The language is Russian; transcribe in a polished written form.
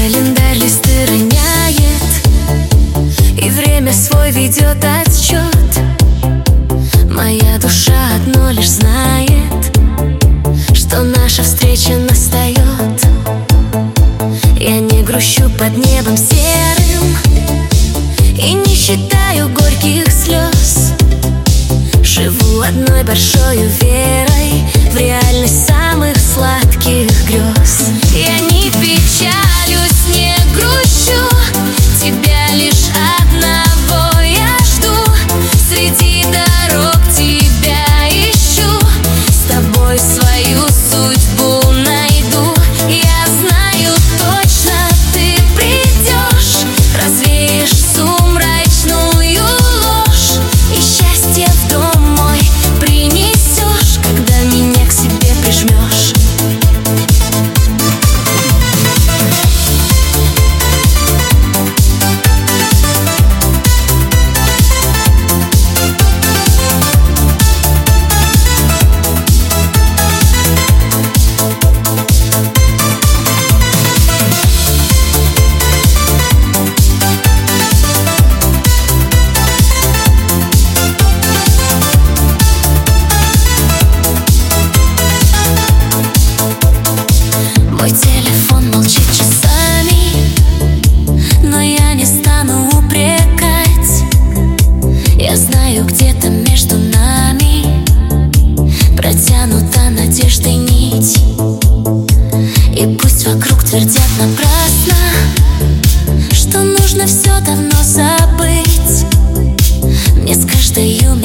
Календарь листы роняет, и время свой ведет отсчет. Моя душа одно лишь знает, что наша встреча настает. Я не грущу под небом серым и не считаю горьких слез. Живу одной большой верой в реальность самых сладких грез. Я не печалюсь, не грущу, тебя лишь одного я жду. Среди дорог тебя ищу, с тобой свою судьбу найду. Я знаю точно, ты придешь, развеешь сумрачную ложь, и счастье в дом мой принесешь, когда меня к себе прижмешь. Мой телефон молчит часами, но я не стану упрекать. Я знаю, где-то между нами протянута надеждой нить. И пусть вокруг твердят напрасно, что нужно все давно забыть, мне с каждой